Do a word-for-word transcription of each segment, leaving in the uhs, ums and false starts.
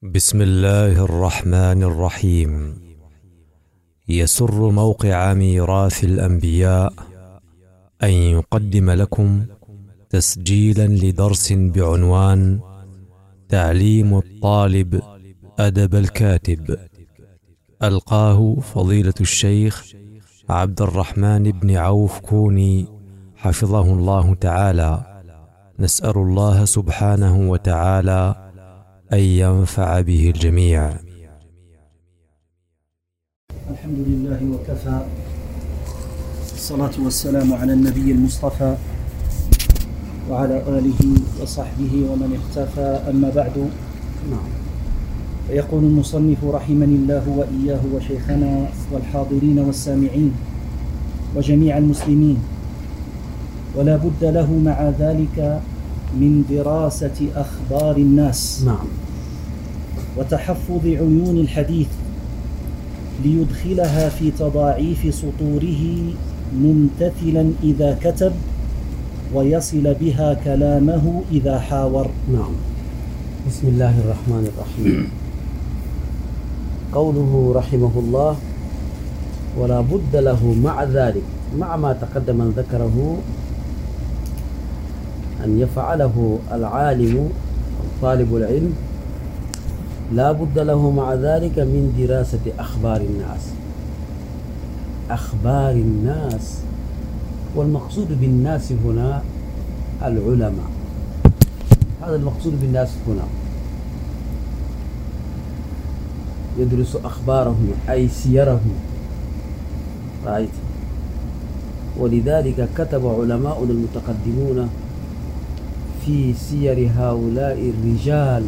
بسم الله الرحمن الرحيم. يسر موقع ميراث الأنبياء أن يقدم لكم تسجيلا لدرس بعنوان تعليم الطالب أدب الكاتب، ألقاه فضيلة الشيخ عبد الرحمن بن عوف كوني حفظه الله تعالى. نسأل الله سبحانه وتعالى أن ينفع به الجميع. الحمد لله وكفى، الصلاة والسلام على النبي المصطفى وعلى آله وصحبه ومن اختفى، أما بعد. فيقول المصنف رحمني الله وإياه وشيخنا والحاضرين والسامعين وجميع المسلمين: ولا بد له مع ذلك من دراسة أخبار الناس نعم. وتحفظ عيون الحديث ليدخلها في تضاعيف سطوره ممتثلا إذا كتب، ويصل بها كلامه إذا حاور. نعم. بسم الله الرحمن الرحيم. قوله رحمه الله: ولا بد له مع ذلك، مع ما تقدم أن ذكره أن يفعله العالم طالب العلم، لا بد له مع ذلك من دراسة أخبار الناس. أخبار الناس، والمقصود بالناس هنا العلماء، هذا المقصود بالناس هنا. يدرس أخبارهم أي سيرهم، رأيت؟ ولذلك كتب علماؤنا المتقدمون في سير هؤلاء الرجال،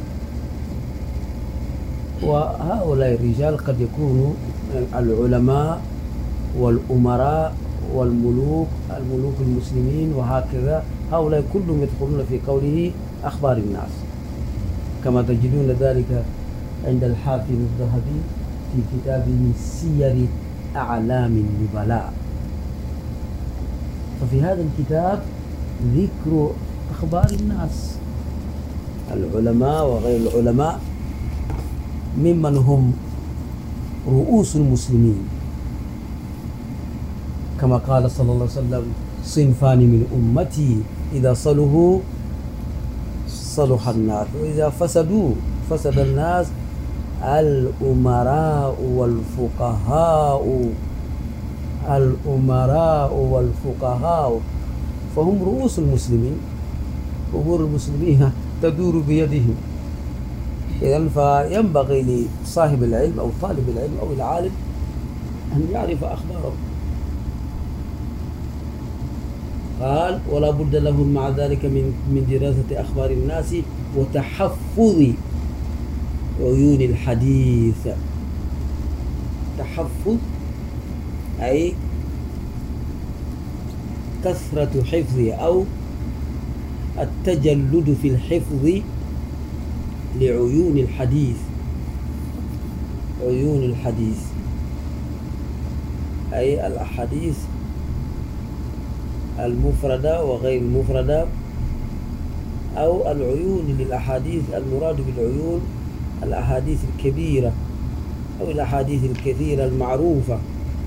وهؤلاء الرجال قد يكونوا العلماء والأمراء والملوك، الملوك المسلمين وهكذا، هؤلاء كلهم يدخلون في قوله أخبار الناس، كما تجدون ذلك عند الحافظ الذهبي في كتابه سير أعلام النبلاء. ففي هذا الكتاب ذكر أخبار الناس، العلماء وغير العلماء، ممن هم رؤوس المسلمين، كما قال صلى الله عليه وسلم: صنفان من أمتي إذا صلحوا صلح الناس وإذا فسدوا فسد الناس، الأمراء والفقهاء. الأمراء والفقهاء فهم رؤوس المسلمين، أمور المسلمين تدور بيدهم. إذن فينبغي لصاحب العلم أو طالب العلم أو العالم أن يعرف أخبارهم. قال: ولا بد له مع ذلك من من دراسة أخبار الناس وتحفظ عيون الحديث. تحفظ أي كثرة حفظه أو التجلد في الحفظ لعيون الحديث. عيون الحديث أي الأحاديث المفردة وغير المفردة، أو العيون للأحاديث. المراد بالعيون الأحاديث الكبيرة أو الأحاديث الكثيرة المعروفة،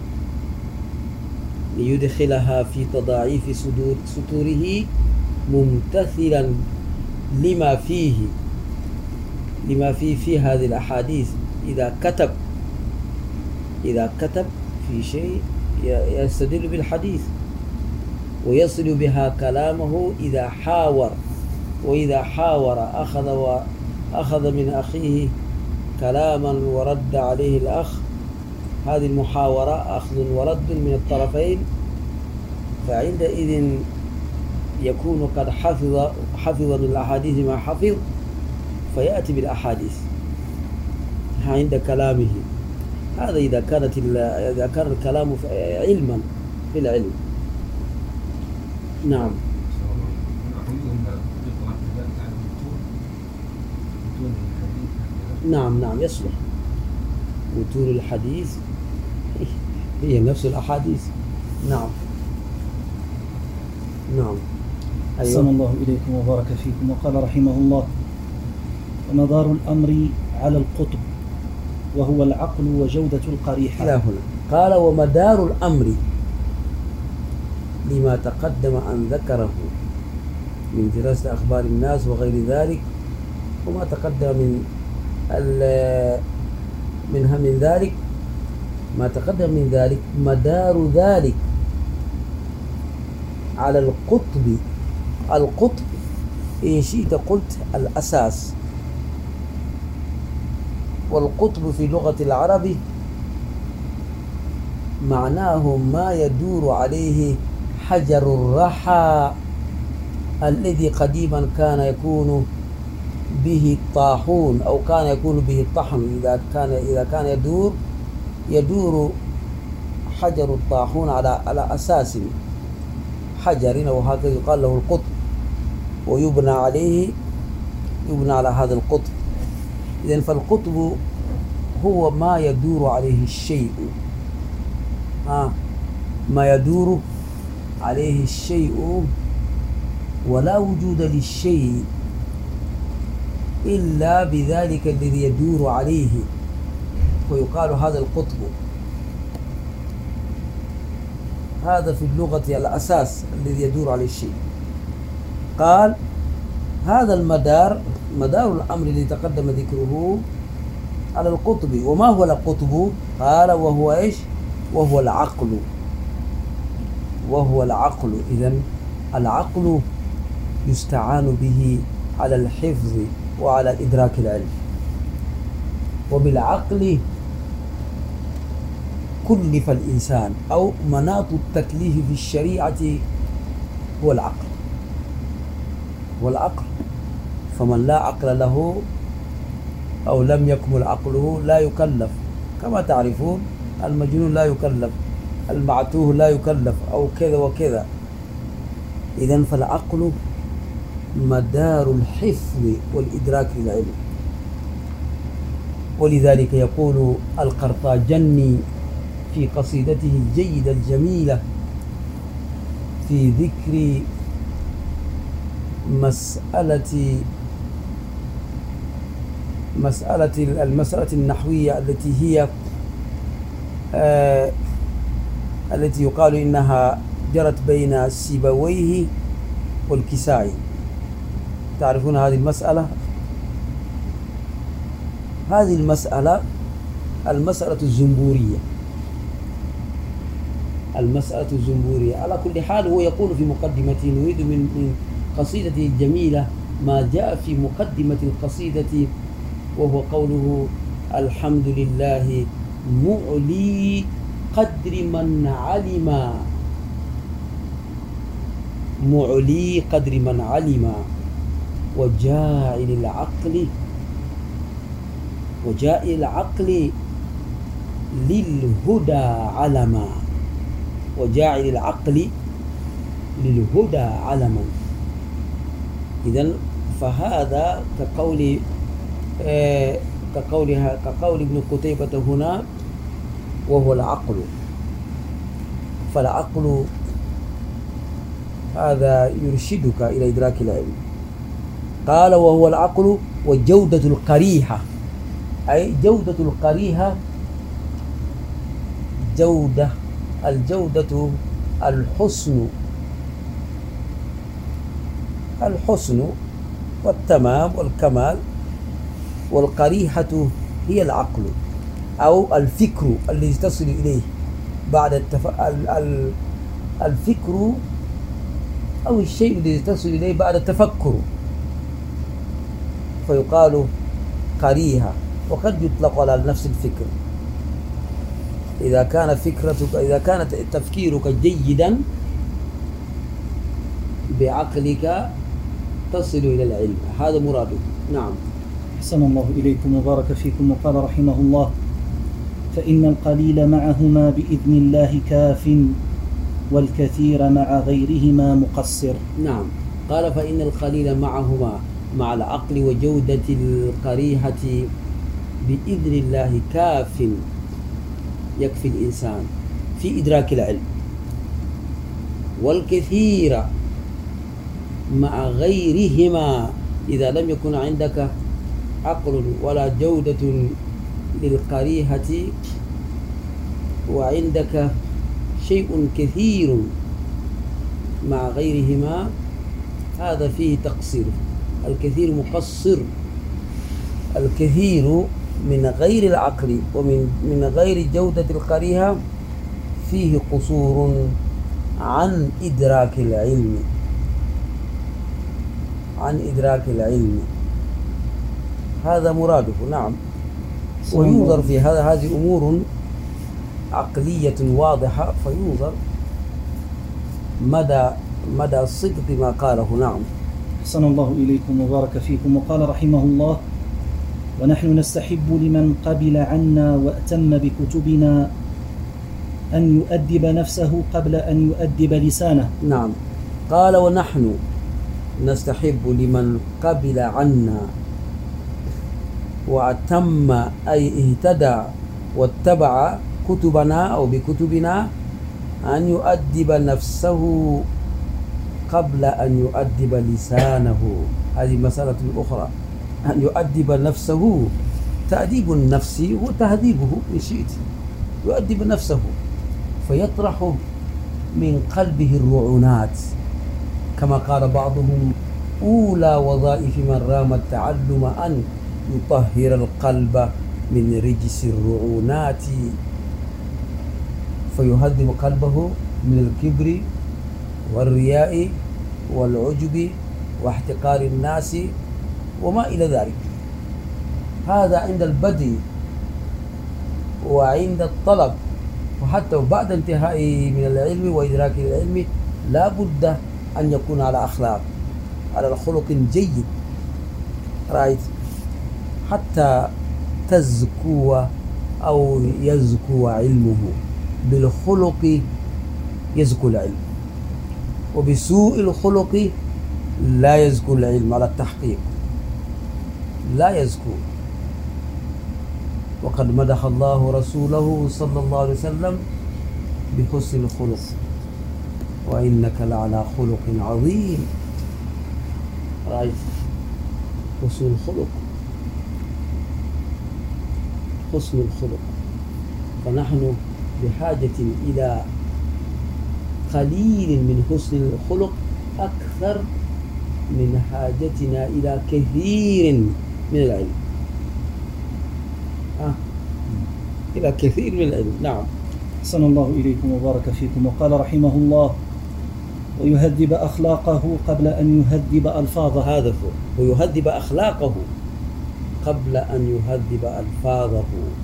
ليدخلها في تضاعيف صدور سطوره ممتثلا لما فيه لما فيه في هذه الأحاديث. إذا كتب إذا كتب في شيء يستدل بالحديث ويصل بها كلامه إذا حاور. وإذا حاور أخذ وأخذ من أخيه كلاما ورد عليه الأخ، هذه المحاورة أخذ ورد من الطرفين، فعندئذ يكون قد حفظ حفظ من الأحاديث ما حفظ، فيأتي بالأحاديث عند كلامه. هذا إذا كانت إذا كان الكلام علما في العلم. نعم. نعم نعم يصلح. متون الحديث هي نفس الأحاديث. نعم نعم. أحسن الله إليكم وبارك فيكم. وقال رحمه الله: ومدار الأمر على القطب وهو العقل وجودة القريحة. إلى هنا قال ومدار الأمر لما تقدم أن ذكره من دراسة أخبار الناس وغير ذلك، وما تقدم من منها من ذلك ما تقدم من ذلك مدار ذلك على القطب. القطب إن شئت قلت الأساس، والقطب في لغة العرب معناه ما يدور عليه حجر الرحى الذي قديما كان يكون به الطاحون أو كان يكون به الطحن. إذا كان إذا كان يدور يدور حجر الطاحون على على أساس حجر أو هكذا يقال له القطب، ويبنى عليه يبنى على هذا القطب. إذن فالقطب هو ما يدور عليه الشيء، ها ما يدور عليه الشيء، ولا وجود للشيء إلا بذلك الذي يدور عليه، ويقال هذا القطب. هذا في اللغة الأساس الذي يدور عليه الشيء. قال هذا المدار مدار الأمر الذي تقدم ذكره على القطب. وما هو القطب؟ قال وهو إيش؟ وهو العقل. وهو العقل. إذن العقل يستعان به على الحفظ وعلى إدراك العلم، وبالعقل كلف الإنسان، أو مناط التكليف في الشريعة هو العقل. والعقل فمن لا عقل له أو لم يكمل عقله لا يكلف. كما تعرفون المجنون لا يكلف، المعتوه لا يكلف، أو كذا وكذا. إذن فالعقل مدار الحفظ والإدراك للعلم. ولذلك يقول القرطاجني في قصيدته الجيدة الجميلة في ذكر مسألة مسألة المسألة النحوية التي هي آه التي يقال إنها جرت بين سيبويه والكسائي. تعرفون هذه المسألة؟ هذه المسألة المسألة الزنبورية. المسألة الزنبورية على كل حال. هو يقول في مقدمته نريد من من قصيدته الجميلة ما جاء في مقدمة القصيدة، وهو قوله الحمد لله معلي قدر من علم، معلي قدر من علم، وجاعل العقل وجاعل العقل للهدى علما، وجاعل العقل للهدى علما. إذن فهذا كقول آه كقولها كقول ابن قتيبة هنا وهو العقل. فالعقل هذا يرشدك إلى إدراك العلم. قال وهو العقل وجودة القريحة، أي جودة القريحة جودة الجودة الحسن الحسن والتمام والكمال، والقريحة هي العقل أو الفكر الذي تصل إليه بعد التف... ال... ال... الفكر أو الشيء الذي تصل إليه بعد التفكر، فيقال قريحة. وقد يطلق على نفس الفكر إذا كان فكرتك إذا كانت تفكيرك جيدا بعقلك تصل إلى العلم. هذا مراده. نعم. أحسن الله إليكم وبارك فيكم. وقال رحمه الله فإن القليل معهما بإذن الله كاف والكثير مع غيرهما مقصر. نعم. قال فإن القليل معهما مع العقل وجودة القريحة بإذن الله كاف، يكفي الإنسان في إدراك العلم، والكثير مع غيرهما إذا لم يكن عندك عقل ولا جودة للقريحة وعندك شيء كثير مع غيرهما، هذا فيه تقصير. الكثير مقصر، الكثير من غير العقل ومن من غير جودة القريحة فيه قصور عن إدراك العلم عن إدراك العلم هذا مراده. نعم. وينظر في هذا، هذه أمور عقلية واضحة، فينظر مدى مدى صدق ما قاله. نعم. أحسن الله إليكم وبارك فيكم. وقال رحمه الله: ونحن نستحب لمن قبل عنا وأتم بكتبنا أن يؤدب نفسه قبل أن يؤدب لسانه. نعم. قال: ونحن نستحب لمن قبل عنا وأتم أي اهتدى واتبع كتبنا أو بكتبنا أن يؤدب نفسه قبل أن يؤدب لسانه. هذه مسألة أخرى. أن يؤدب نفسه، تأديب النفس هو تهذيبه إن شئت. يؤدب نفسه فيطرح من قلبه الرعونات، كما قال بعضهم: أولى وظائف من رام التعلم أن يطهر القلب من رجس الرعونات، فيهذب قلبه من الكبر والرياء والعجب واحتقار الناس وما إلى ذلك. هذا عند البدء وعند الطلب، وحتى بعد انتهاء من العلم وإدراك العلم لا بد أن يكون على أخلاق، على خلق جيد، رأيت، حتى تزكو أو يزكو علمه. بالخلق يزكو العلم، وبسوء الخلق لا يزكو العلم على التحقيق، لا يزكو. وقد مدح الله رسوله صلى الله عليه وسلم بحسن الخلق: وإنك لعلى خلق عظيم. رأيت، حسن الخلق، حسن الخلق. فنحن بحاجة إلى قليل من حسن الخلق أكثر من حاجتنا إلى كثير من العلم. آه. إلى كثير من العلم. نعم. أحسن الله إليكم وبارك فيكم. وقال رحمه الله: ويهذب أخلاقه قبل أن يهذب ألفاظه. هذا هو، ويهذب أخلاقه قبل أن يهذب ألفاظه،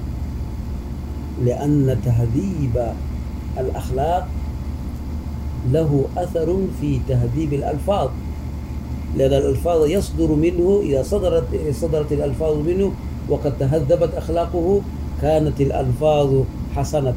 لأن تهذيب الأخلاق له أثر في تهذيب الألفاظ، لأن الألفاظ يصدر منه، إذا صدرت صدرت الألفاظ منه وقد تهذبت أخلاقه كانت الألفاظ حسنة.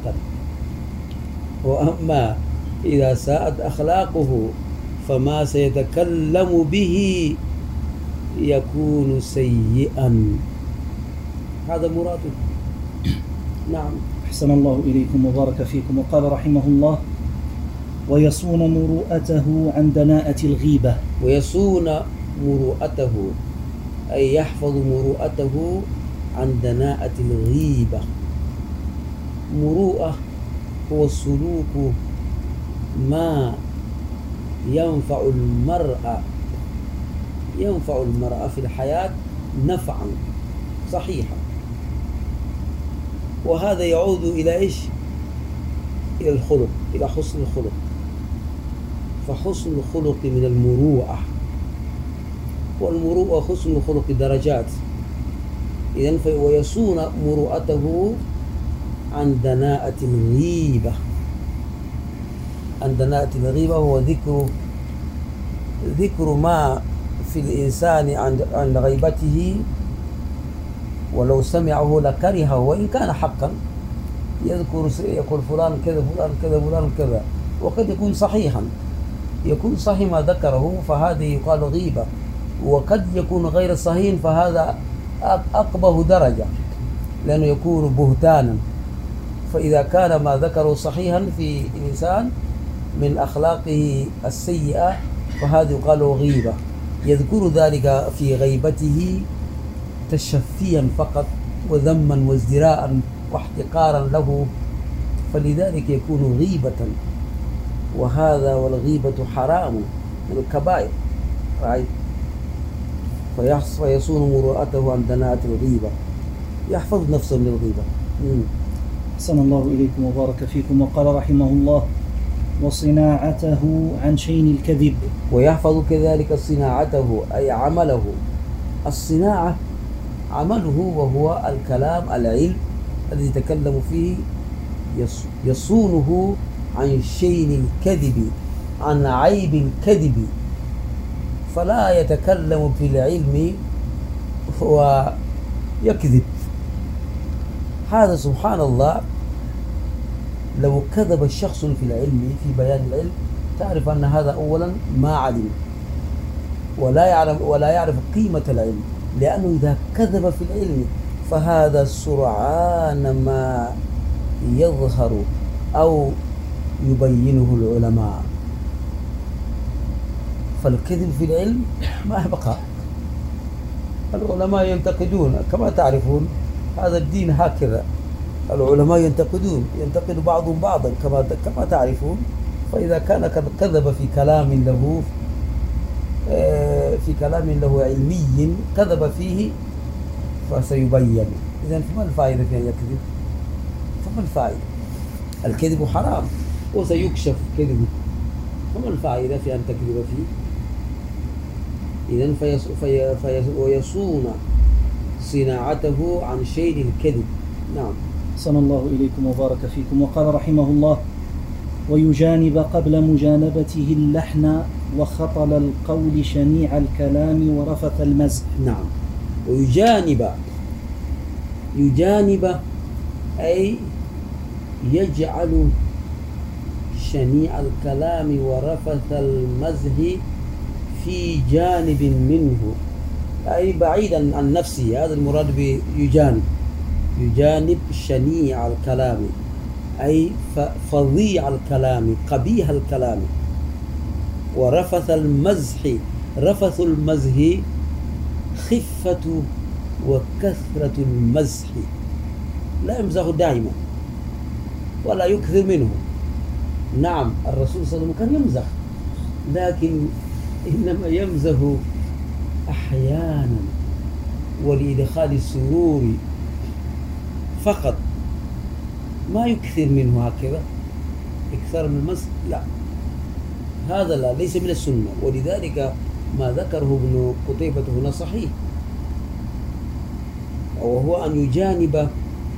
وأما إذا ساءت أخلاقه فما سيتكلم به يكون سيئا. هذا مراده. نعم. أحسن الله إليكم وبارك فيكم. وقال رحمه الله: ويصون مروءته عن دناءة الغيبة. ويصون مروءته أي يحفظ مروءته عن دناءة الغيبة. مروءة هو السلوك ما ينفع المرأة ينفع المرأة في الحياة نفعا صحيحا، وهذا يعود إلى إيش؟ إلى الخلق، إلى حسن الخلق. فحسن الخلق من المروءة، والمروءة حسن الخلق درجات. إذن ويصون مروءته عن دناءة الغيبة. عن دناءة الغيبة هو ذكر ذكر ما في الإنسان عند عند غيبته، ولو سمعه لكرهه وإن كان حقا. يذكر يقول فلان كذا فلان كذا فلان كذا، وقد يكون صحيحا، يكون صحيح ما ذكره، فهذا يقال غيبة. وقد يكون غير صحيح، فهذا أقبح درجة، لأنه يكون بهتانا. فإذا كان ما ذكره صحيحا في الإنسان من أخلاقه السيئة فهذا يقال غيبة. يذكر ذلك في غيبته تشفيا فقط وذما وازدراء واحتقارا له، فلذلك يكون غيبة، وهذا والغيبة حرام من الكبائر، رأيت؟ فيصون مروءته عن دناءة الغيبة، يحفظ نفسه من الغيبة. أحسن الله إليكم وبارك فيكم. وقال رحمه الله: وصناعته عن شين الكذب. ويحفظ كذلك صناعته أي عمله. الصناعة عمله وهو الكلام العلم الذي يتكلم فيه، يصونه عن شين الكذب، عن عيب الكذب، فلا يتكلم في العلم ويكذب. هذا سبحان الله، لو كذب الشخص في العلم في بيان العلم تعرف أن هذا أولا ما علم ولا يعرف ولا يعرف قيمة العلم، لأنه إذا كذب في العلم فهذا سرعان ما يظهر أو يبينه العلماء. فالكذب في العلم ما يبقى. العلماء ينتقدون كما تعرفون، هذا الدين هكذا، العلماء ينتقدون ينتقد بعضهم بعضا كما كما تعرفون. فإذا كان قد كذب في كلام له في كلام له علمي كذب فيه فسيبين. إذن فما الفائدة في أن يكذب؟ فما الفائدة؟ الكذب حرام وسيكشف كذبه، فما الفائدة في أن تكذب فيه؟ إذن فيص... في... في... ويصون صناعته عن شين الكذب. نعم. أحسن الله إليكم وبارك فيكم. وقال رحمه الله: ويجانب قبل مجانبته اللحن وخطل القول شنيع الكلام ورفث المزح. نعم. ويجانب، يجانب أي يجعل شنيع الكلام ورفث المزح في جانب منه، أي بعيدا عن نفسه. هذا المراد بيجانب. يجانب شنيع الكلام أي فظيع الكلام، قبيح الكلام. ورفث المزح، رفث المزح خفة وكثرة المزح، لا يمزح دائما ولا يكثر منه. نعم الرسول صلى الله عليه وسلم كان يمزح، لكن إنما يمزح أحيانا ولإدخال السرور فقط، ما يكثر منه هكذا إكثار من المزح، لا، هذا لا، ليس من السنة. ولذلك ما ذكره ابن قتيبة هنا صحيح، وهو أن يجانب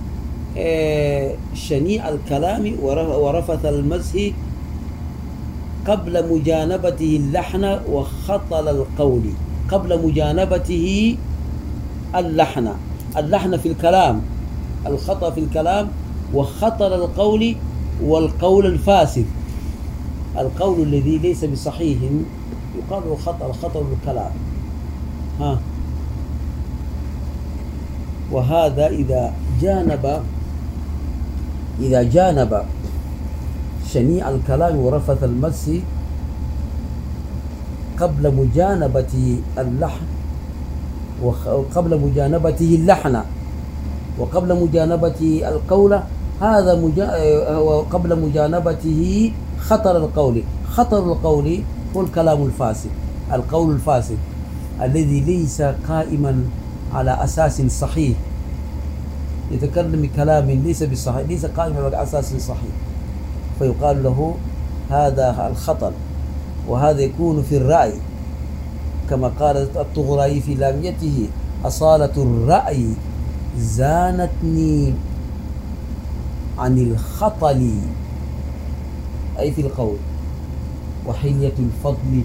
شنيع الكلام ورفث المزح قبل مجانبته اللحن وخطل القول. قبل مجانبته اللحن، اللحن في الكلام، الخطأ في الكلام، وخطل القول والقول الفاسد، القول الذي ليس بصحيح يقال خطأ، الخطأ بالكلام. ها، وهذا إذا جانب إذا جانب شنيع الكلام ورفث المزح قبل مجانبة اللحن وقبل مجانبته اللحن وقبل مجانبة القول، هذا مجا... وقبل مجانبته خطر القول. خطر القول هو الكلام الفاسد، القول الفاسد الذي ليس قائما على أساس صحيح، يتكلم كلام ليس بصحيح، ليس قائما على أساس صحيح، فيقال له هذا الخطر. وهذا يكون في الرأي كما قالت الطغرائي في لاميته: أصالة الرأي زانتني عن الخطل، أي في القول، وحلية الفضل.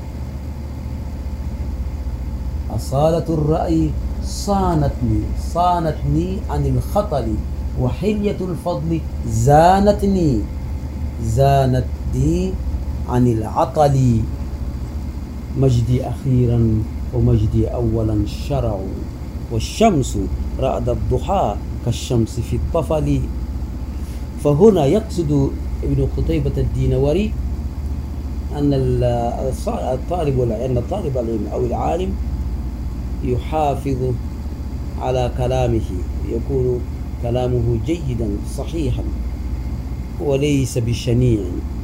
أصالة الرأي صانتني صانتني عن الخطل، وحلية الفضل زانتني زانتني عن العطل. مجدي أخيرا ومجدي أولا شرع، والشمس رأد الضحى كالشمس في الطفل. فهنا يقصد ابن قتيبة الدينوري أن الطالب أن طالب العلم أو العالم يحافظ على كلامه، يكون كلامه جيدا صحيحا وليس بشنيع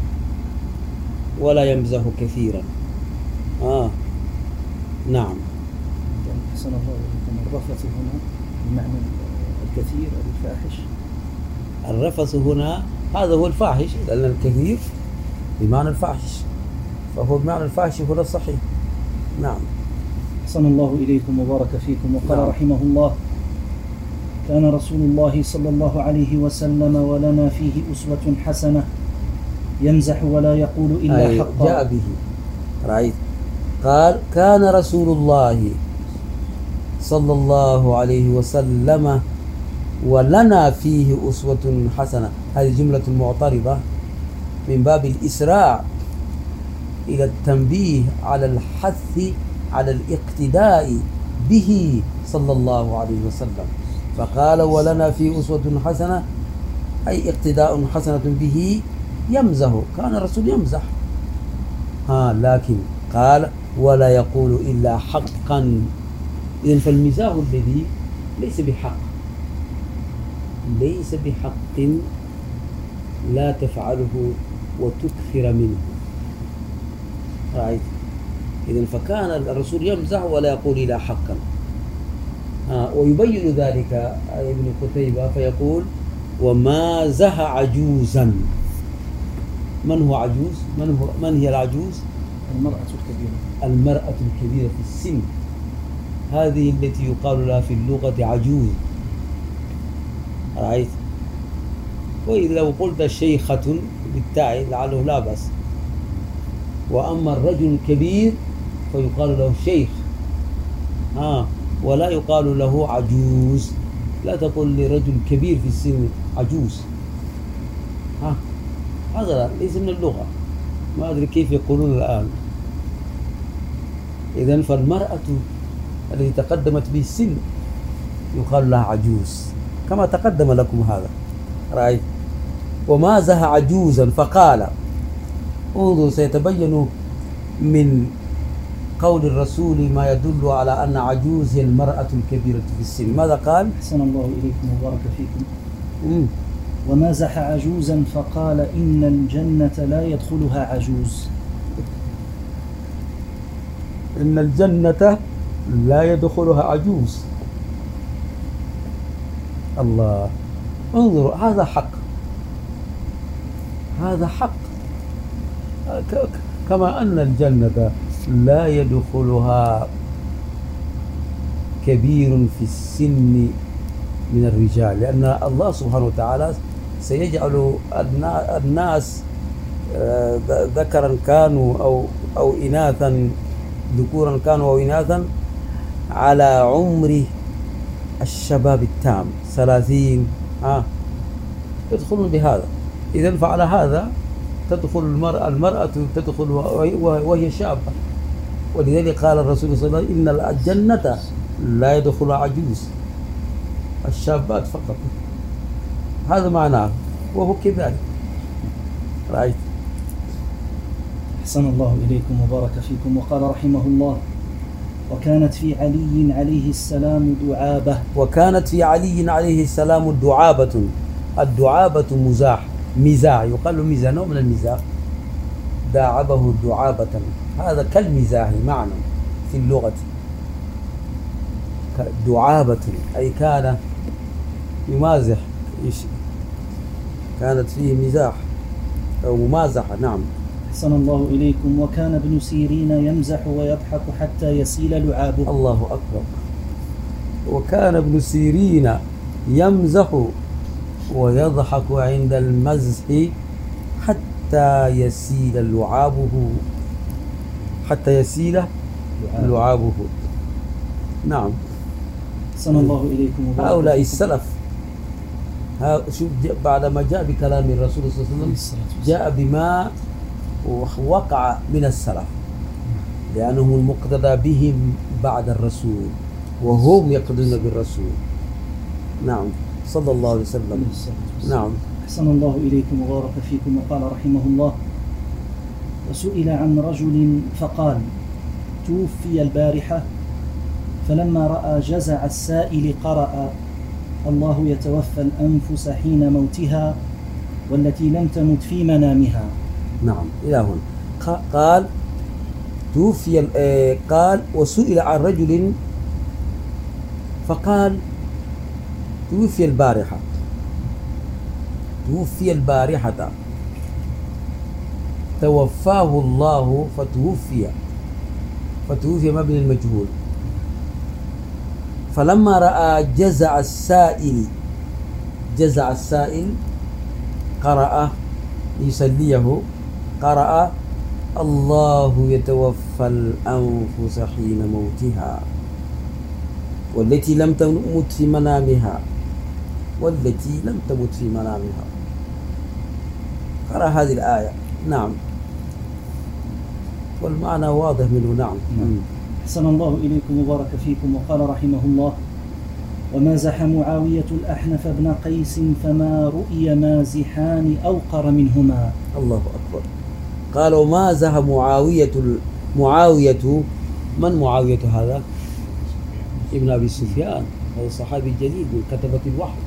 ولا يمزح كثيرا. آه نعم. أحسن الله إليكم. الرفث هنا بمعنى الكثير أو الفاحش؟ الرفث هنا هذا هو الفاحش، لأن الكثير بمعنى الفاحش، فهو بمعنى الفاحش هو الصحيح. نعم. أحسن الله إليكم وبارك فيكم. وقال نعم. رحمه الله: كان رسول الله صلى الله عليه وسلم ولنا فيه أسوة حسنة يمزح ولا يقول إلا حقا. جاء به رأيت قال: كان رسول الله صلى الله عليه وسلم ولنا فيه أسوة حسنة. هذه جملة معترضة من باب الإسراع إلى التنبيه على الحث على الاقتداء به صلى الله عليه وسلم، فقال: ولنا فيه أسوة حسنة، أي اقتداء حسنة به يمزح. كان الرسول يمزح، ها لكن قال: ولا يقول إلا حقا. إذن فالمزاح الذي ليس بحق ليس بحق لا تفعله وتكثر منه. رأيت؟ إذن فكان الرسول يمزح ولا يقول إلا حقا. آه ويبين ذلك ابن قتيبة فيقول: ومازح عجوزا. من هو عجوز؟ من هو من هي العجوز؟ المرأة الكبيرة. المرأة الكبيرة في السن، هذه التي يقال لها في اللغة عجوز. رأيت؟ وإذا لو قلت شيخة بالتاء لعله لا بأس. وأما الرجل الكبير فيقال له شيخ، ها ولا يقال له عجوز. لا تقل لرجل كبير في السن عجوز، ها هذا ليس من اللغة، ما أدري كيف يقولون الآن. إذن فالمرأة التي تقدمت به السن يقال لها عجوز كما تقدم لكم هذا. رأيت؟ ومازح عجوزا فقال. انظروا سيتبين من قول الرسول ما يدل على أن عجوز هي المرأة الكبيرة في السن. ماذا قال؟ أحسن الله إليكم وبارك فيكم. مم. ومازح عجوزا فقال: إن الجنة لا يدخلها عجوز. إن الجنة لا يدخلها عجوز. الله، انظروا، هذا حق، هذا حق. كما أن الجنة لا يدخلها كبير في السن من الرجال، لأن الله سبحانه وتعالى سيجعل الناس ذكرا كانوا أو أو إناثا، ذكورا كانوا أو إناثا، على عمر الشباب التام ثلاثين، ها يدخلون بهذا. إذن فعلى هذا تدخل المرأة المرأة تدخل وهي شابة، ولذلك قال الرسول صلى الله عليه وسلم: إن الجنة لا يدخل عجوز، الشابات فقط. هذا معناه، وهو كذلك. رأيت؟ أحسن الله إليكم وبارك فيكم. وقال رحمه الله: وكانت في علي عليه السلام دعابة. وكانت في علي عليه السلام دعابة. الدعابة مزاح، مزاح، يقال مزاح، نوع من المزاح. داعبه دعابة، هذا كالمزاح معنى في اللغة. دعابة أي كان يمازح، كانت فيه مزاح أو ممازحة. نعم. أحسن الله إليكم. وكان ابن سيرين يمزح ويضحك حتى يسيل لعابه. الله أكبر. وكان ابن سيرين يمزح ويضحك عند المزح حتى يسيل لعابه، حتى يسيل لعابه. نعم. أحسن الله إليكم. هؤلاء السلف، شوف بعدما جاء بكلام الرسول صلى الله عليه وسلم جاء بما وقع من السلف، لأنهم المقتدى بهم بعد الرسول وهم يقتدون بالرسول. نعم، صلى الله عليه وسلم. نعم. أحسن الله إليكم وبارك فيكم. وقال رحمه الله: وسئل عن رجل فقال: توفي البارحة فلما رأى جزع السائل قرأ الله يتوفى الأنفس حين موتها والتي لم تمت في منامها. نعم إلى هنا قال توفي قال وسئل عن رجل فقال توفي البارحة توفي البارحة توفاه الله فتوفي فتوفي مبني المجهول. فلما رأى جزع السائل جزع السائل قرأ يسليه قرأ الله يتوفى الأنفس حين موتها والتي لم تمت في منامها والتي لم تمت في منامها. قرأ هذه الآية. نعم والمعنى واضح منه. نعم. أحسن الله إليكم وبارك فيكم. وقال رحمه الله ومازح معاوية الأحنف بن قيس فما رؤي مازحان أوقر منهما. الله أكبر. قال ومازح معاوية معاوية من معاوية هذا؟ ابن أبي سفيان، هذا صحابي جليل من كتبة الوحي.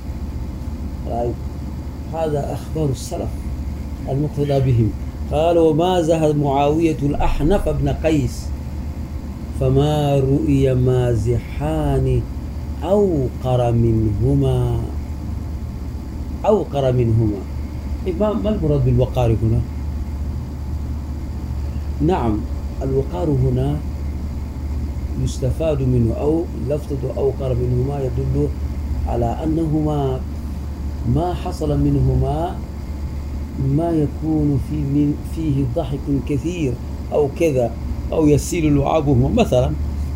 هذا أخبار السلف المقتدى بهم. قال ومازح معاوية الأحنف بن قيس فما رؤي مازحان أوقر منهما أوقر منهما. ما المراد بالوقار هنا؟ نعم الوقار هنا يستفاد منه أو لفظة أوقر منهما يدل على أنهما ما حصل منهما ما يكون في من فيه ضحك كثير أو كذا أو يسيل لعابهما مثلا.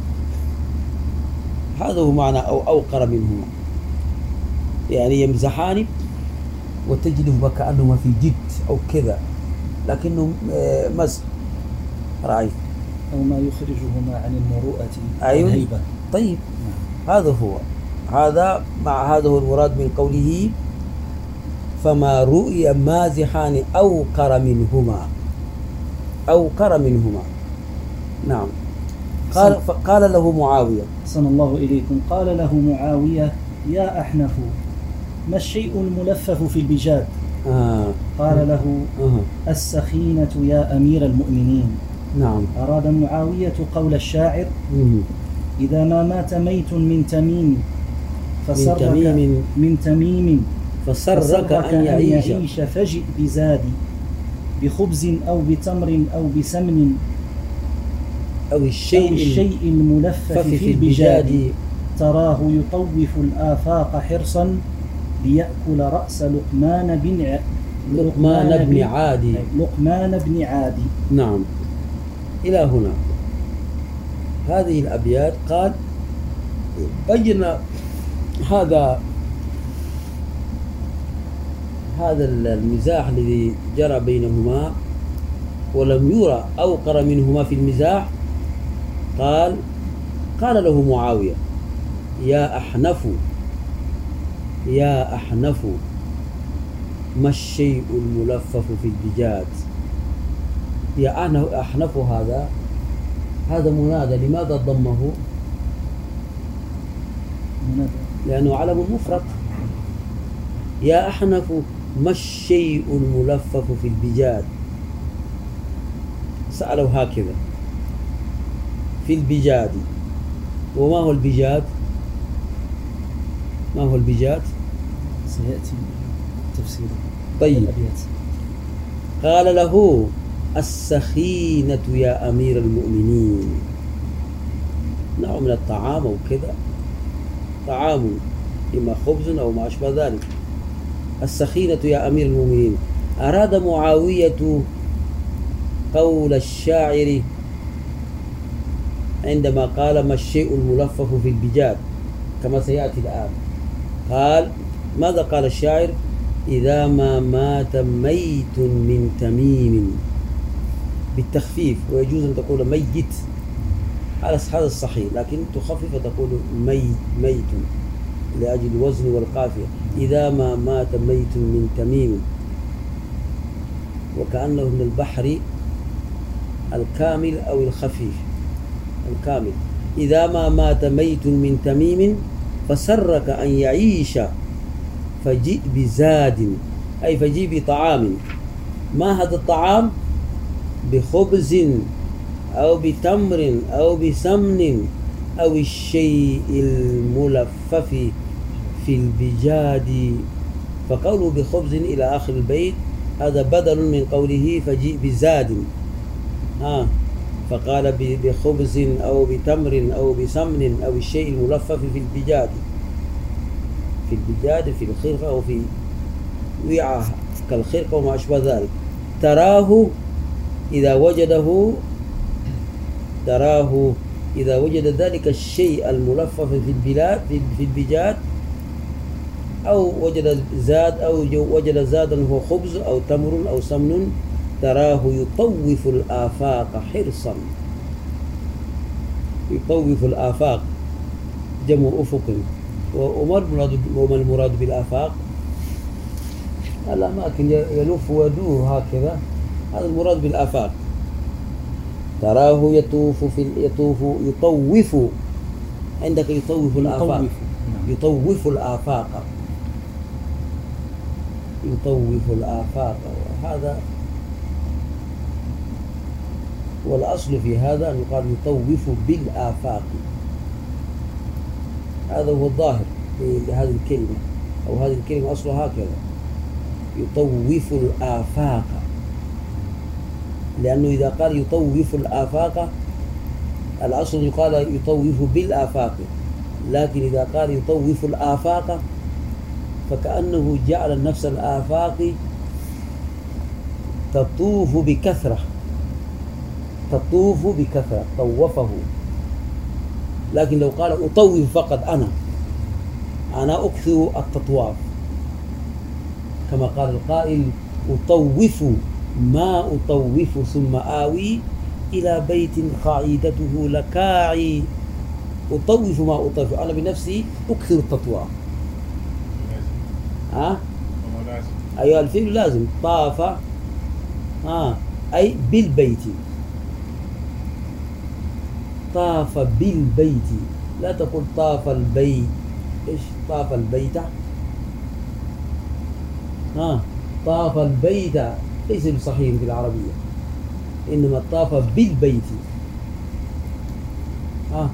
هذا هو معنى أو أوقر منهما، يعني يمزحان وتجده وكأنهما في جد أو كذا لكنه مزح. رأيت أو ما يخرجهما عن المروءة أيوة. والهيبة. طيب هذا هو هذا مع هذا هو المراد من قوله فما رؤي مازحان أوقر منهما أوقر منهما. نعم. قال فقال له معاوية صلى الله إليكم قال له معاوية يا أحنف ما الشيء الملفف في البجاد؟ آه. قال له آه. السخينة يا أمير المؤمنين. نعم. أراد معاوية قول الشاعر مم. إذا ما مات ميت من تميم فسرك من تميم من تميم فسرك أن يعيش, يعيش فجئ بزادي بخبز أو بتمر أو بسمن أو الشيء, أو الشيء الملفف في, في البجاد تراه يطوف الآفاق حرصا ليأكل رأس لقمان بن لقمان بن عادي لقمان بن عادي. نعم. إلى هنا هذه الأبيات قال بين هذا هذا المزاح الذي جرى بينهما ولم يرى أوقر منهما في المزاح. قال قال له معاوية يا أحنف يا أحنف ما الشيء الملفف في البجاد. يا أحنف هذا هذا منادى. لماذا ضمه؟ منادى لأنه علم مفرد. يا أحنف ما الشيء الملفف في البجاد. سألوا هكذا في البجاد. وما هو البجاد؟ ما هو البجاد؟ سيأتي تفسيره. طيب. قال له السخينة يا أمير المؤمنين. نوع من الطعام أو كذا، طعام إما خبز أو ما أشبه ذلك. السخينة يا أمير المؤمنين. أراد معاوية قول الشاعر عندما قال ما الشيء الملفف في البجاد كما سيأتي الآن. قال ماذا قال الشاعر؟ إذا ما مات ميت من تميم بالتخفيف، ويجوز أن تقول ميت على هذا الصحيح، لكن تخفف وتقول مي ميت لأجل الوزن والقافية. إذا ما مات ميت من تميم، وكأنه من البحر الكامل أو الخفيف. الكامل إذا ما مات ميت من تميم فسرك أن يعيش فجئ بزاد، أي فجئ بطعام. ما هذا الطعام؟ بخبز أو بتمر أو بسمن أو الشيء الملفف في البجاد. فقوله بخبز إلى آخر البيت هذا بدل من قوله فجئ بزاد. ها فقال بخبز أو بتمر أو بسمن أو الشيء الملفف في البجاد، في البجاد في الخرقة أو في وعاء كالخرقة وما أشبه ذلك. تراه إذا وجده تراه إذا وجد ذلك الشيء الملفف في البلاد في البجاد، أو وجد زاد أو وجد زادا هو خبز أو تمر أو سمن، تراه يطوف الآفاق حرصا. يطوف الآفاق جمع أفق، وما المراد بالآفاق؟ الأماكن يلف ويدور هكذا، هذا المراد بالآفاق. تراه يطوف في يطوف يطوف، عندك يطوف الآفاق، يطوف الآفاق يطوف الآفاق. هذا والأصل في هذا أن يقال يطوف بالآفاق، هذا هو الظاهر لهذه الكلمة، أو هذه الكلمة أصلها هكذا يطوف الآفاق، لأنه إذا قال يطوف الآفاق الأصل يقال يطوف بالآفاق، لكن إذا قال يطوف الآفاق فكأنه جعل نفس الآفاق تطوف بكثرة، تطوف بكثرة طوفه. لكن لو قال أطوف فقط، أنا أنا أكثر التطواف، كما قال القائل أطوف ما أطوف ثم آوي إلى بيت قاعدته لكاعي. أطوف ما أطوف، أنا بنفسي أكثر التطواف. ها؟ أيها الفعل لازم طاف، ها أي بالبيت، طاف بالبيت، لا تقول طاف البيت. إيش طاف البيت؟ ها طاف البيت ليس بصحيح في العربية، إنما طاف بالبيت. ها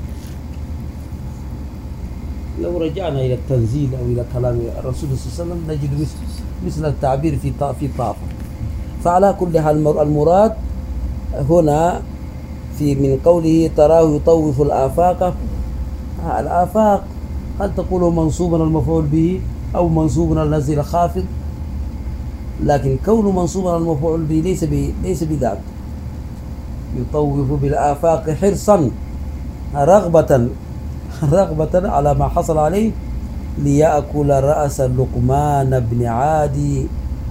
لو رجعنا إلى التنزيل أو إلى كلام الرسول صلى الله عليه وسلم نجد مثل, مثل التعبير في في طاف. فعلى كل حال المراد هنا في من قوله تراه يطوف الآفاق، الآفاق قد تقول منصوبا المفعول به أو منصوبا النزيل خافض، لكن كون منصوبا المفعول به ليس ليس بذاك. يطوف بالآفاق حرصا رغبة رغبة على ما حصل عليه ليأكل رأس لقمان بن عادي،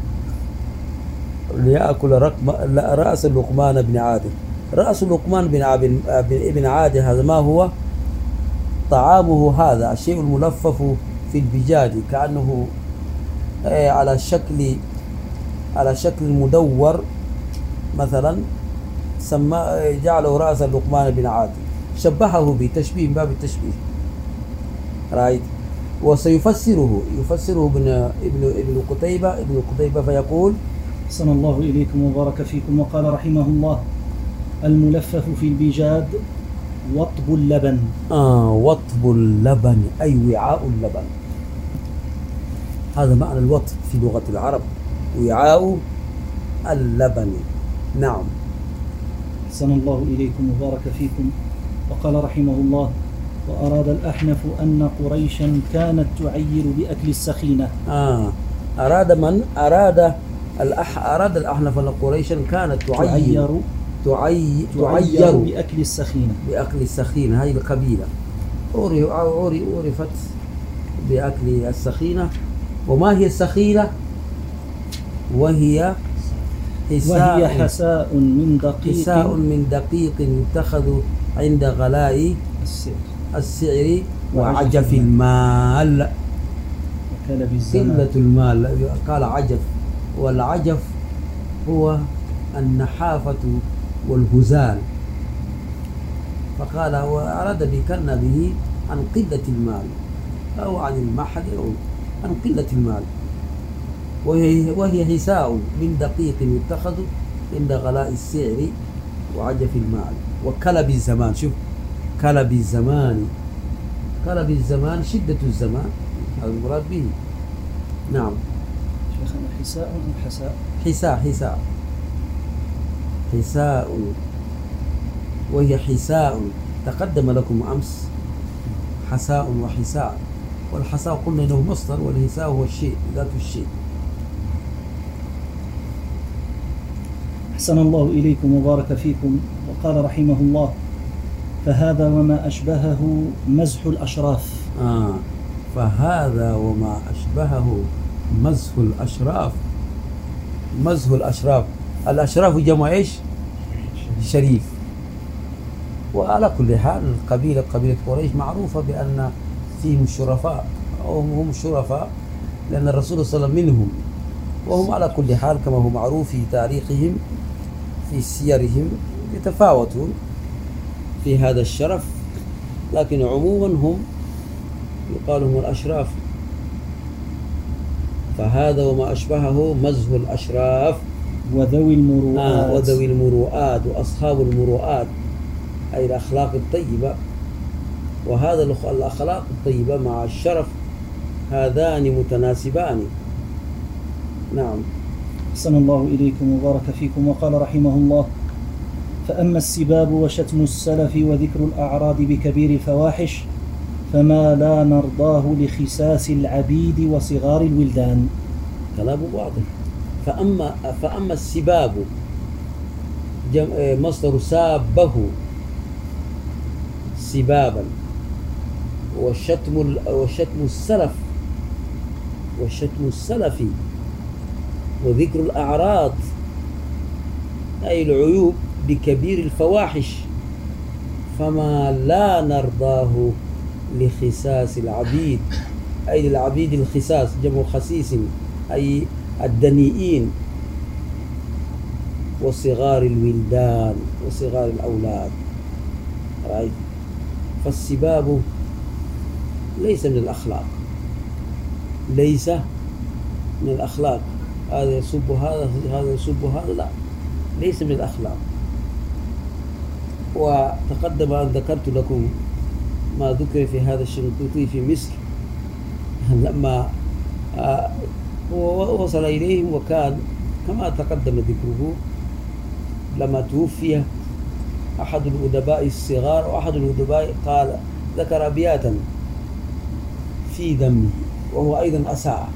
ليأكل رأس لقمان بن عادي. رأس لقمان بن ابن عادي هذا ما هو؟ طعامه هذا الشيء الملفف في البجاد، كأنه على شكل على شكل مدور مثلا، سمى جعله رأس لقمان بن عادي، شبهه بتشبيه باب التشبيه. رايت؟ وسيفسره يفسره ابن ابن ابن قتيبة ابن قتيبة فيقول: أحسن الله إليكم وبارك فيكم. وقال رحمه الله: الملفف في البجاد وطب اللبن. آه وطب اللبن أي وعاء اللبن، هذا معنى الوطب في لغة العرب، وعاء اللبن. نعم. أحسن الله إليكم وبارك فيكم. وقال رحمه الله: وأراد الأحنف أن قريشا كانت تعير بأكل السخينة. آه أراد من؟ أراد الأح أراد الأحنف أن قريشا كانت تعير تعير, تعير بأكل السخينة، بأكل السخينة. هذه القبيلة عرفت بأكل السخينة. وما هي السخينة؟ وهي حساء وهي حساء من دقيق حساء من دقيق يتخذ عند غلاء السعر وعجف المال، قلة المال قال عجف. والعجف هو النحافة والهزال، فقال وأراد بكن به عن قلة المال أو عن المحل أو عن قلة المال، وهي, وهي حساء من دقيق يتخذ عند غلاء السعر وعجف المال وكلب الزمان. شوف كلب الزمان، كلب الزمان شدة الزمان، هذا المراد به. نعم. شيخنا حساء أو حساء؟ حساء حساء حساء وهي حساء تقدم لكم أمس حساء وحساء، والحساء قلنا له مصدر، والحساء هو الشيء ذات الشيء. أحسن الله إليكم وبارك فيكم. وقال رحمه الله: فهذا وما أشبهه مزح الأشراف. آه فهذا وما أشبهه مزح الأشراف. مزح الأشراف، الأشراف جمع إيش؟ شريف. وعلى كل حال قبيلة قبيلة قريش معروفة بأن فيهم الشرفاء، أو هم الشرفاء لأن الرسول صلى الله عليه وسلم منهم، وهم على كل حال كما هو معروف في تاريخهم في سيرهم يتفاوتون في هذا الشرف، لكن عموما هم يقال هم الأشراف. فهذا وما أشبهه مزح الأشراف وذوي المروءات. آه وذوي المروءات وأصحاب المروءات، أي الأخلاق الطيبة. وهذا الأخلاق الطيبة مع الشرف هذان متناسبان. نعم. أحسن الله إليكم وبارك فيكم. وقال رحمه الله: فأما السباب وشتم السلف وذكر الأعراض بكبير الفواحش فما لا نرضاه لخساس العبيد وصغار الولدان. كلام واضح. فأما فأما السباب مصدر سابه سبابا، والشتم وشتم السلف والشتم السلف وذكر الأعراض أي العيوب بكبير الفواحش فما لا نرضاه لخساس العبيد، أي للعبيد الخساس جمع خسيس أي الدنيئين، وصغار الولدان وصغار الأولاد. رأيت؟ فالسباب ليس من الأخلاق، ليس من الأخلاق. هذا يسب هذا هذا يسب هذا، لا، ليس من الأخلاق. وتقدم أن ذكرت لكم ما ذكر في هذا الشنقيطي في مصر لما وصل إليهم، وكان كما تقدم ذكره لما توفي أحد الأدباء الصغار وأحد الأدباء قال ذكر أبياتا في ذمه وهو أيضا أساء.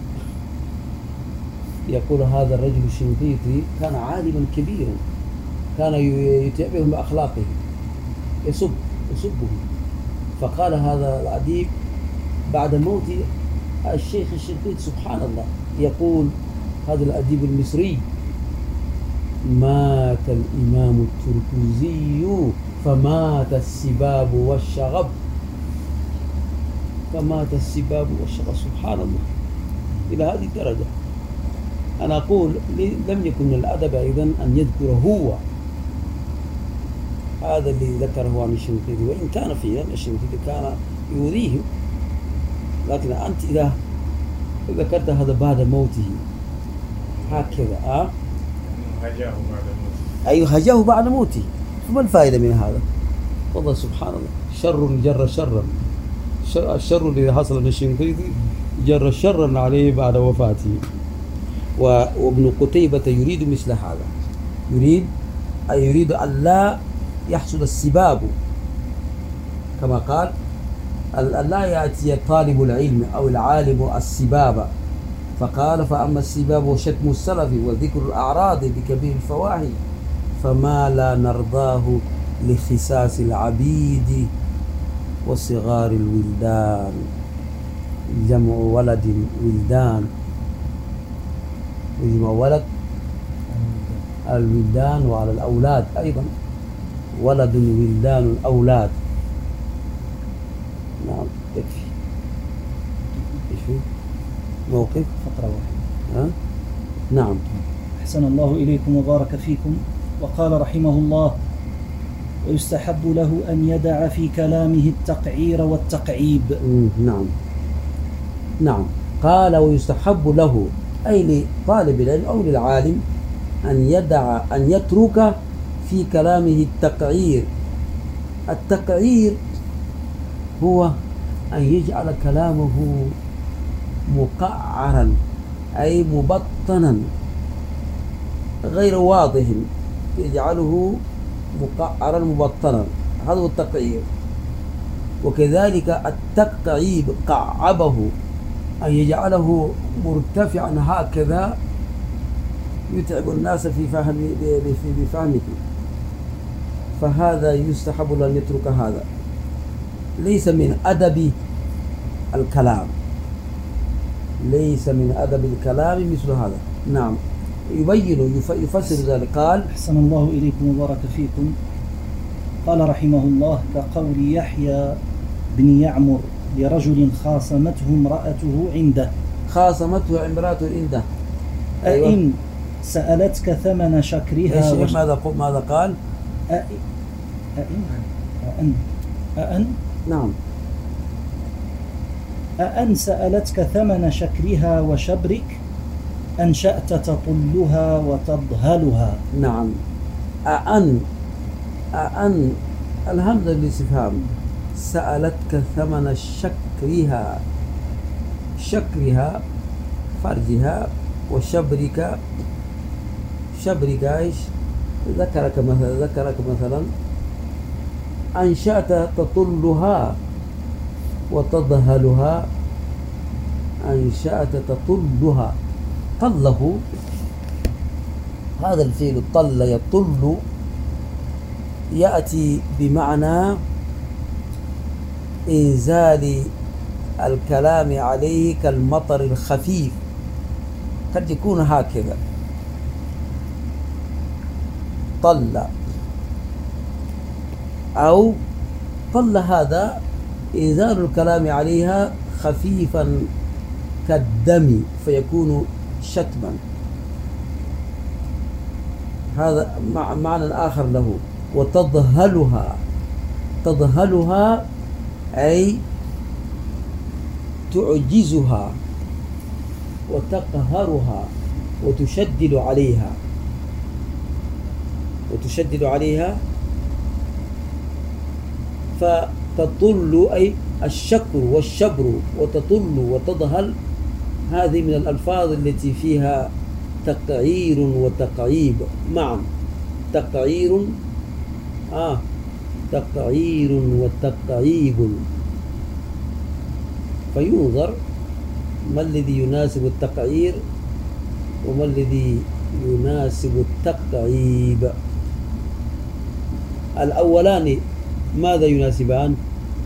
يقول هذا الرجل الشنقيطي كان عالما كبيرا، كان يتعبهم بأخلاقه، يسب يسبه. فقال هذا الأديب بعد موت الشيخ الشنقيطي سبحان الله، يقول هذا الأديب المصري: مات الإمام التركوزي فمات السباب والشغب. فمات السباب والشغب، سبحان الله، إلى هذه الدرجة. أنا أقول لم يكن من الأدب أيضا أن يذكر هو هذا اللي ذكره عن الشنقيطي، وإن كان فيه الشنقيطي كان يؤذيه، لكن أنت إذا ذكرت هذا بعد موته هكذا أه؟ هجاه بعد موته. أيوه هجاه بعد موته، فما الفائدة من هذا؟ والله سبحان الله، شر جر شرا. الشر الذي حصل من الشنقيطي جر شرا عليه بعد وفاته. وابن قتيبة يريد مثل هذا، يريد أي يريد أن لا يحصل السباب، كما قال أن لا يأتي طالب العلم أو العالم السباب. فقال: فأما السباب وشتم السلف وذكر الأعراض بكبير الفواحش فما لا نرضاه لخساس العبيد وصغار الولدان. جمع ولد ولدان، يجمع ولد الولدان وعلى الأولاد أيضا، ولد ولدان الأولاد. نعم يكفي. ايش في موقف فقرة واحدة. ها؟ نعم. أحسن الله إليكم وبارك فيكم. وقال رحمه الله: ويستحب له أن يدع في كلامه التقعير والتقعيب. نعم نعم. قال ويستحب له أي لطالب العلم أو للعالم أن يدع أن يترك في كلامه التقعير. التقعير هو أن يجعل كلامه مقعرا أي مبطنا غير واضح، يجعله مقعرا مبطنا، هذا هو التقعير. وكذلك التقعيب قعبه أن يجعله مرتفعا هكذا يتعب الناس في فهم بفهمه، فهذا يستحب له أن يترك هذا، ليس من أدب الكلام، ليس من أدب الكلام مثل هذا. نعم. يبين يفسر ذلك. قال أحسن الله إليكم وبارك فيكم. قال رحمه الله: كقول يحيى بن يعمر لرجل خاصمته امرأته عنده خاصمته امرأته عنده أيوة. أئن سألتك ثمن شكرها وش... ماذا ماذا قال؟ أئن أئن أئن, أئن؟ نعم. أأن سألتك ثمن شكرها وشبرك أنشأت تطلها وتضهلها. نعم. أأن أأن الهمزة للاستفهام. سألتك ثمن شكرها، شكرها فرجها، وشبرك شبرك ايش؟ ذكرك مثلا ذكرك مثلا أنشأت تطلها وتضهلها. أنشأت تطلها، طله هذا الفعل طل يطل يأتي بمعنى إنزال الكلام عليه كالمطر الخفيف، قد يكون هكذا طل، أو طل هذا إنزال الكلام عليها خفيفا كالدم فيكون شتما، هذا معنى آخر له. وتضهلها، تضهلها أي تعجزها وتقهرها وتشدد عليها، وتشدد عليها فتطل أي الشكر والشبر، وتطل وتضهل هذه من الألفاظ التي فيها تقعير وتقعيب معا. تقعير آه تقعير وتقعيب، فينظر ما الذي يناسب التقعير وما الذي يناسب التقعيب. الأولان ماذا يناسبان؟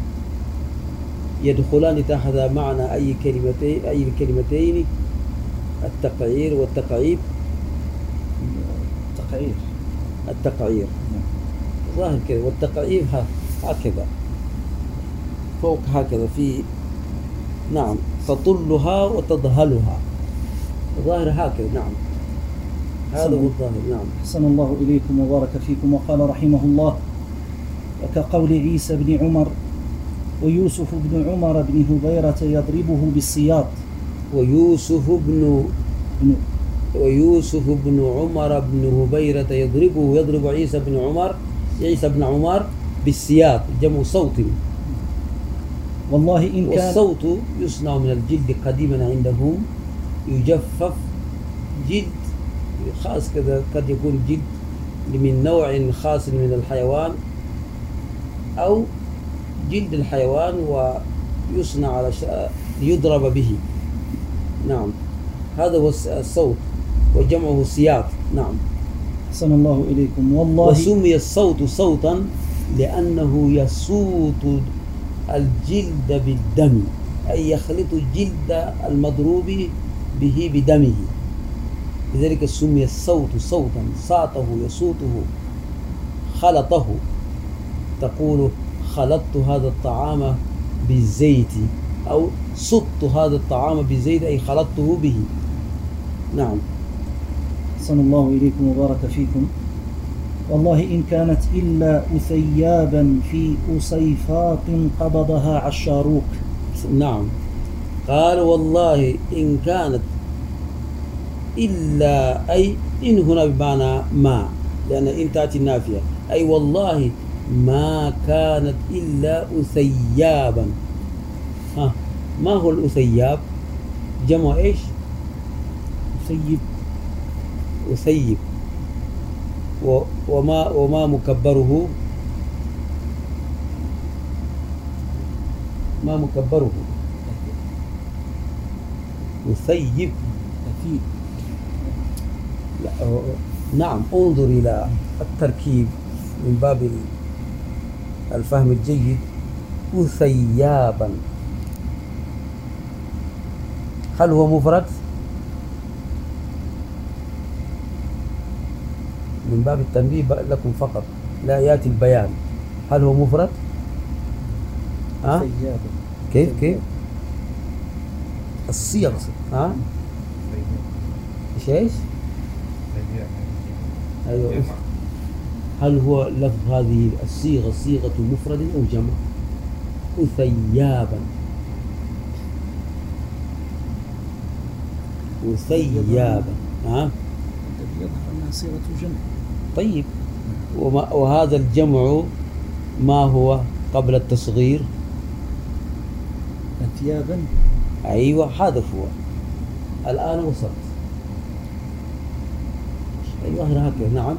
يدخلان تحت معنى أي كلمتين أي الكلمتين التقعير والتقعيب. التقعير التقعير ظاهر كذا، والتقعيب هكذا فوق هكذا في نعم تطلها وتضهلها، ظاهر هكذا. نعم هذا هو الظاهر. نعم. أحسن الله إليكم وبارك فيكم. وقال رحمه الله: وكقول عيسى بن عمر ويوسف بن عمر بن هبيرة يضربه بالسياط. ويوسف بن ويوسف بن عمر بن هبيرة يضربه يضرب عيسى بن عمر عيسى بن عمر بالسياط، جمع صوت. والله إن كان والصوت يصنع من الجلد قديما عندهم، يجفف جلد خاص كذا، قد يكون جلد من نوع خاص من الحيوان أو جلد الحيوان ويصنع على ليضرب به. نعم هذا هو الصوت وجمعه سياط. نعم. أحسن الله إليكم. والله وسمي الصوت صوتا لأنه يصوت الجلد بالدم، أي يخلط جلد المضروب به بدمه، لذلك سمي الصوت صوتا. صاته يصوته، خلطه، تقول خلطت هذا الطعام بالزيت، أو صدت هذا الطعام بالزيت أي خلطته به. نعم. أحسن الله إليكم وبارك فيكم. والله إن كانت إلا أثيابا في أصيفاط قبضها عشاروك. نعم. قال والله إن كانت إلا، أي إن هنا بمعنى ما، لأن إن تأتي النافية، أي والله ما كانت إلا أثيابا. ها، ما هو الأثياب؟ جمع إيش؟ أثيب. أثيب. وما وما مكبره؟ ما مكبره؟ أثيب. أثيب. لا. نعم، انظر إلى التركيب من باب الفهم الجيد. أثيابا، هل هو مفرد؟ من باب التنبيه لكم فقط، لا يأتي البيان. هل هو مفرد؟ ها؟ أثيابا. كيف كيف؟ الصيغة. ها؟ ايش ايش؟ ايوه. هل هو لفظ هذه الصيغة صيغة مفرد أو جمع؟ أثيابا. أثيابا. ها؟ الذي يظهر أنها صيغة جمع. طيب، وما وهذا الجمع ما هو قبل التصغير؟ أثيابا. أيوة، هذا هو. الآن وصلت. أيوة هكذا. نعم.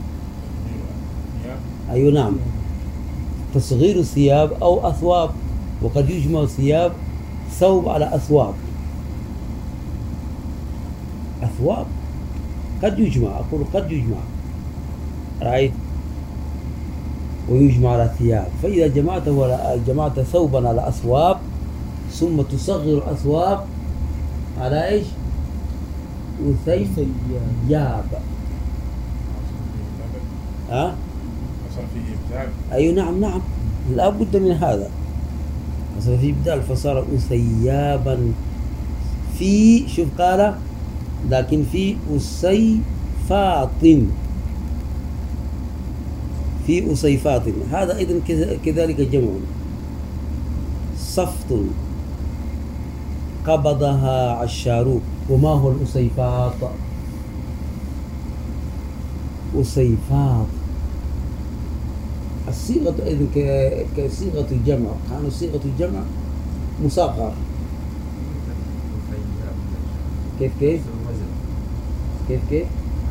أيوة نعم. تصغير ثياب أو أثواب، وقد يجمع ثياب ثوب على أثواب. أثواب قد يجمع، أقول قد يجمع، رأيت، ويجمع على ثياب. فإذا جمعته جمعت ثوبا على أثواب، ثم تصغر أثواب على إيش؟ أثياب. ها؟ حصل فيه إبدال. أي نعم نعم، لا بد من هذا. حصل فيه إبدال فصار أثيابا في، شوف قال لكن في أصيفاط، في أصيفاط، هذا أيضا كذلك جمع. صفط قبضها عشاروك. وما هو الأصيفاط؟ أصيفاط الصيغة أيضا كصيغة الجمع، كان صيغة الجمع مصغر. كيف كيف؟ كيف كيف؟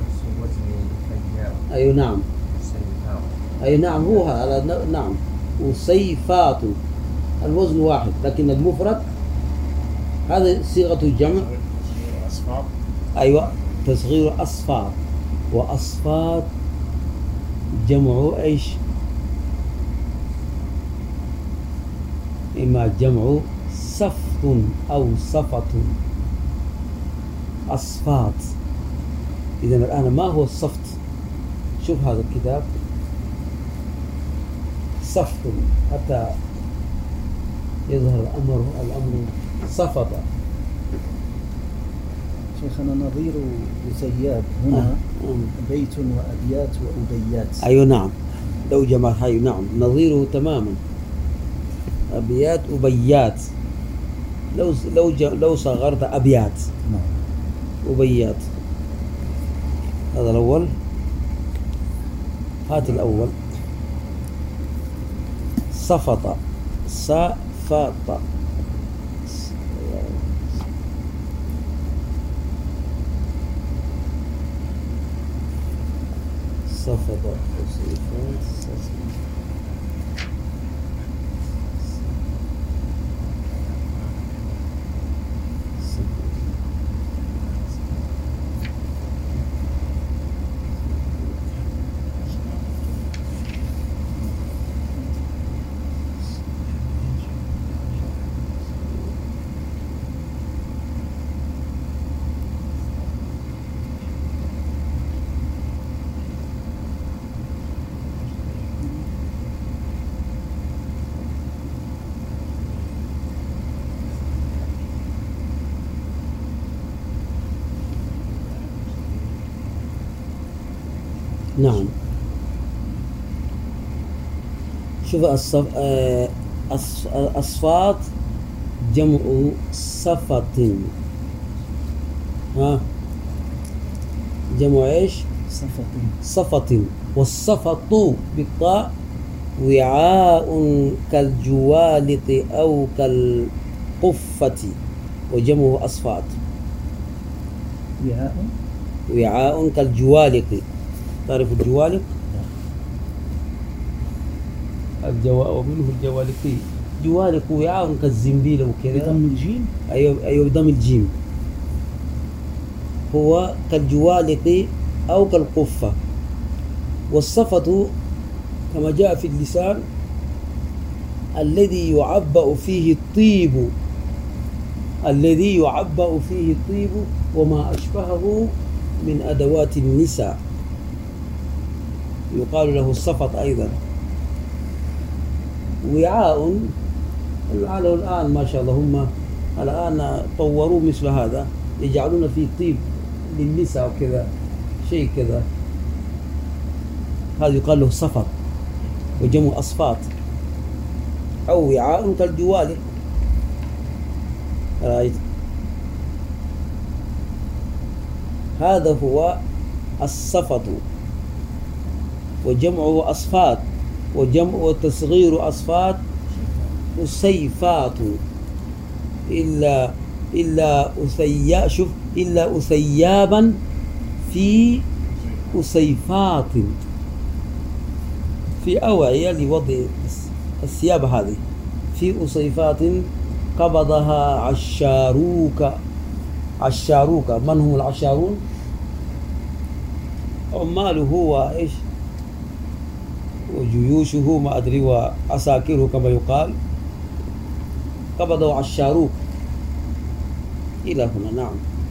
أي نعم. أي نعم، هو هذا. نعم، أصيفاط الوزن واحد، لكن المفرد هذا صيغة الجمع. أيوة، تصغير أصفاط. وأصفاط جمع إيش؟ إما جمع صفط أو صفط. أصفاط. إذا الآن ما هو الصفط؟ شوف هذا الكتاب، صفط حتى يظهر الأمر الأمر صفط. شيخنا نظير أثياب هنا آه. بيت وأبيات وأبيات. أيوة نعم، لو جمع هاي نعم نظيره تماما. أبيات أبيات، لو لو لو صغرت أبيات نعم. أبيات. هذا الأول. هات الأول. صفط. صفط. صفط. نعم. شوف الصف... آه، أص... أصفات جمع صفة. ها جمع ايش؟ صفة. صفة. والصفة بالطاء وعاء كالجوالق أو كالقفة وجمعه أصفات. وعاء وعاء كالجوالق. تعرف الجوالق؟ الجوا... ومنه الجوالقي. جوالق وعاء كالزنبيل وكذا. بضم الجيم. أيوه أيوه بضم الجيم. هو كالجوالق أو كالقفة. والصفة كما جاء في اللسان الذي يعبأ فيه الطيب، الذي يعبأ فيه الطيب وما أشبهه من أدوات النساء يقال له الصفة أيضا. وعاء على الآن ما شاء الله هم الآن طوروا مثل هذا، يجعلون فيه طيب للنساء وكذا شيء كذا، هذا يقال له صفر وجمع أصفات. أو وعاء كالجوالق. رأيت؟ هذا هو الصفة وجمعه أصفات، وجمع وتصغير أصفات أسيفات. إلا إلا أسيا شوف إلا أسيابا في أسيفات، في أوعية لوضع الثياب هذه، في أسيفات قبضها عشاروك. عشاروك من هم العشارون؟ عماله وإيش وجيوشه ما أدري وعساكره كما يقال، قبضوا عشاروك إلى هنا. نعم.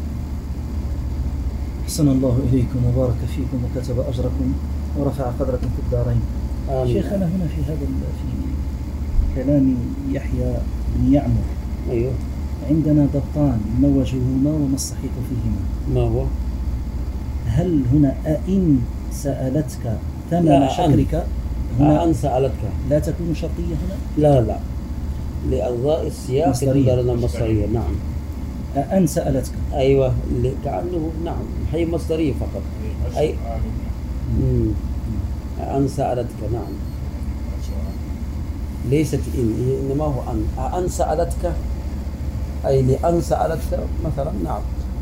أحسن الله إليكم وبارك فيكم وكتب أجركم ورفع قدركم في الدارين. آمين. شيخنا هنا في هذا في كلام يحيى بن يعمر أيوه عندنا ضبطان ما وجههما وما الصحيح فيهما؟ ما هو؟ هل هنا أئن سألتك ثمن لا، شكرك هنا أن سألتك لا تكون شرطية هنا؟ لا لا لأضاء السياق مصدرية. تدل لنا مصدرية. نعم. أئن سألتك. أيوه اللي كأنه نعم هي مصدرية فقط. أي مم. أن سألتك. نعم ليست إن، إنما هو أن. أن سألتك أي لأن سألتك مثلا. نعم.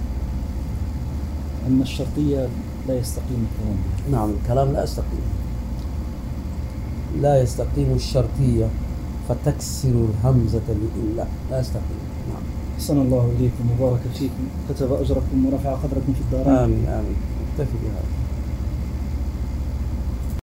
أما الشرطية لا يستقيم الكلام. نعم الكلام لا يستقيم، لا يستقيم الشرطية فتكسر الهمزة لإلا، لا يستقيم. نعم. أحسن الله إليكم وبارك فيكم كتب أجركم ورفع قدركم في الدارين. آمين آمين. اكتفي بهذا.